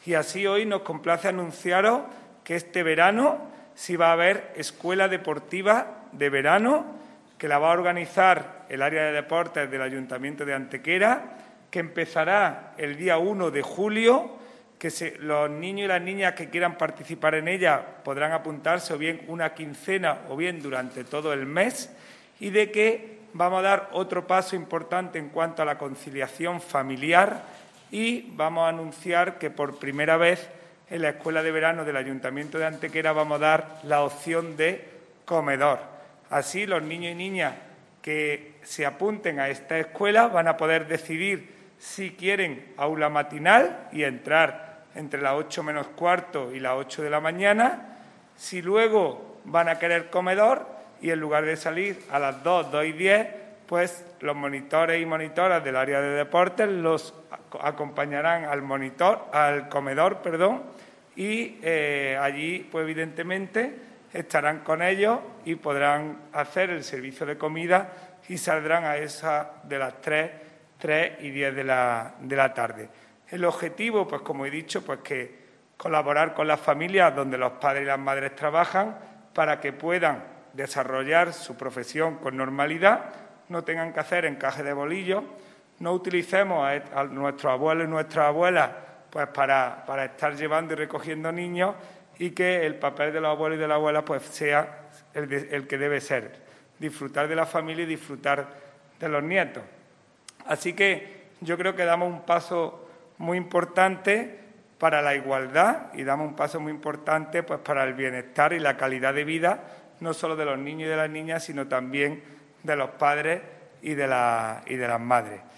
Y así hoy nos complace anunciaros que este verano sí va a haber escuela deportiva de verano, que la va a organizar el área de deportes del Ayuntamiento de Antequera, que empezará el día 1 de julio, que los niños y las niñas que quieran participar en ella podrán apuntarse o bien una quincena o bien durante todo el mes, y de que vamos a dar otro paso importante en cuanto a la conciliación familiar y vamos a anunciar que por primera vez en la escuela de verano del Ayuntamiento de Antequera vamos a dar la opción de comedor. Así los niños y niñas que se apunten a esta escuela van a poder decidir si quieren aula matinal y entrar entre las 8 menos cuarto y las 8 de la mañana, si luego van a querer comedor y en lugar de salir a las 2, 2 y 10, pues los monitores y monitoras del área de deportes los acompañarán al comedor, y allí, pues evidentemente, estarán con ellos y podrán hacer el servicio de comida y saldrán a esa de las 3 y 10 de la tarde. El objetivo, pues como he dicho, pues que colaborar con las familias donde los padres y las madres trabajan para que puedan desarrollar su profesión con normalidad, no tengan que hacer encaje de bolillos, no utilicemos a nuestros abuelos y nuestras abuelas pues para estar llevando y recogiendo niños, y que el papel de los abuelos y de las abuelas pues sea el que debe ser, disfrutar de la familia y disfrutar de los nietos. Así que yo creo que damos un paso muy importante para la igualdad y damos un paso muy importante pues para el bienestar y la calidad de vida, no solo de los niños y de las niñas, sino también de los padres y de las madres.